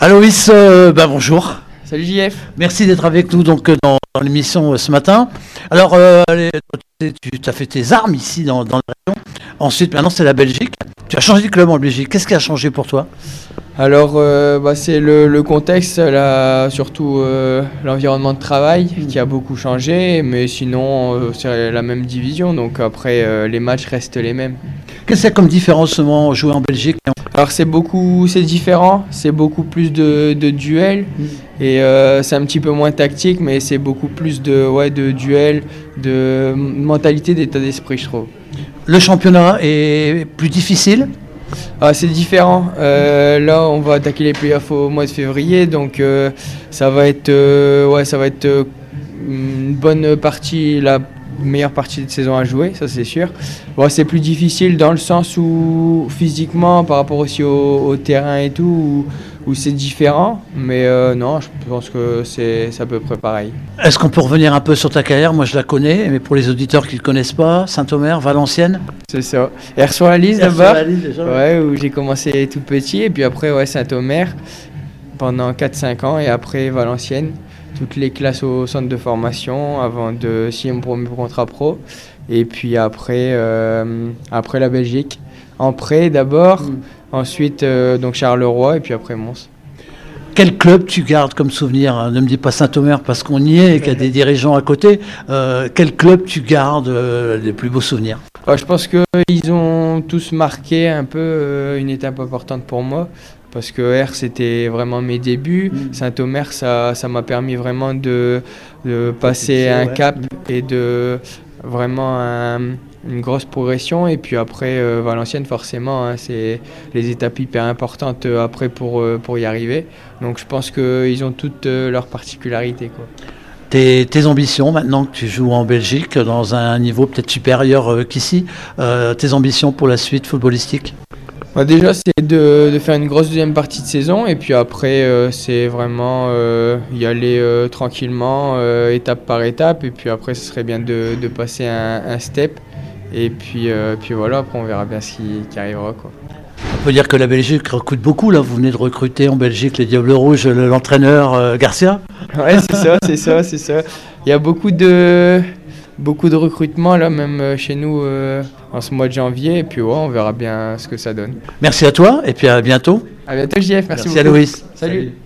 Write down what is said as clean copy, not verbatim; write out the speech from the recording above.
Aloïs, bonjour. Salut JF. Merci d'être avec nous dans l'émission ce matin. Alors, tu as fait tes armes ici dans la région. Ensuite, maintenant, c'est la Belgique. Tu as changé de club en Belgique. Qu'est-ce qui a changé pour toi? Alors, c'est le contexte, surtout l'environnement de travail qui a beaucoup changé, mais sinon, c'est la même division. Donc après, les matchs restent les mêmes. Qu'est-ce qu'il y a comme différence jouer en Belgique? Alors c'est différent, c'est beaucoup plus de duels et c'est un petit peu moins tactique, mais c'est beaucoup plus de duels, de mentalité, d'état d'esprit, je trouve. Le championnat est plus difficile? C'est différent. Là, on va attaquer les playoffs au mois de février, donc ça va être une bonne partie, la meilleure partie de saison à jouer, ça c'est sûr. Bon, c'est plus difficile dans le sens où physiquement, par rapport aussi au terrain et tout, où c'est différent, mais non, je pense que c'est à peu près pareil. Est-ce qu'on peut revenir un peu sur ta carrière? Moi je la connais, mais pour les auditeurs qui ne connaissent pas, Saint-Omer, Valenciennes. C'est ça. Air-sur-la-Lys d'abord, où j'ai commencé tout petit, et puis après Saint-Omer pendant 4-5 ans, et après Valenciennes. Toutes les classes au centre de formation avant de signer mon premier contrat pro. Et puis après la Belgique. En prêt d'abord, ensuite donc Charleroi et puis après Mons. Quel club tu gardes comme souvenir? Ne me dis pas Saint-Omer parce qu'on y est et qu'il y a des dirigeants à côté. Quel club tu gardes les plus beaux souvenirs? Je pense qu'ils ont tous marqué un peu une étape importante pour moi. Parce que R, c'était vraiment mes débuts. Saint-Omer, ça m'a permis vraiment de passer un cap et de vraiment une grosse progression. Et puis après, Valenciennes, forcément, c'est les étapes hyper importantes après pour y arriver. Donc je pense qu'ils ont toutes leurs particularités, quoi. Tes ambitions, maintenant que tu joues en Belgique, dans un niveau peut-être supérieur qu'ici, tes ambitions pour la suite footballistique? Déjà, c'est de faire une grosse deuxième partie de saison et puis après, c'est vraiment y aller tranquillement, étape par étape. Et puis après, ce serait bien de passer un step. Et puis voilà, après, on verra bien ce qui arrivera, quoi. On peut dire que la Belgique recrute beaucoup, là. Vous venez de recruter en Belgique les Diables Rouges, l'entraîneur Garcia. Ouais, c'est ça. Il y a beaucoup de recrutements, là, même chez nous, en ce mois de janvier. Et puis, on verra bien ce que ça donne. Merci à toi, et puis à bientôt. À bientôt, JF. Merci beaucoup. Aloïs. Salut.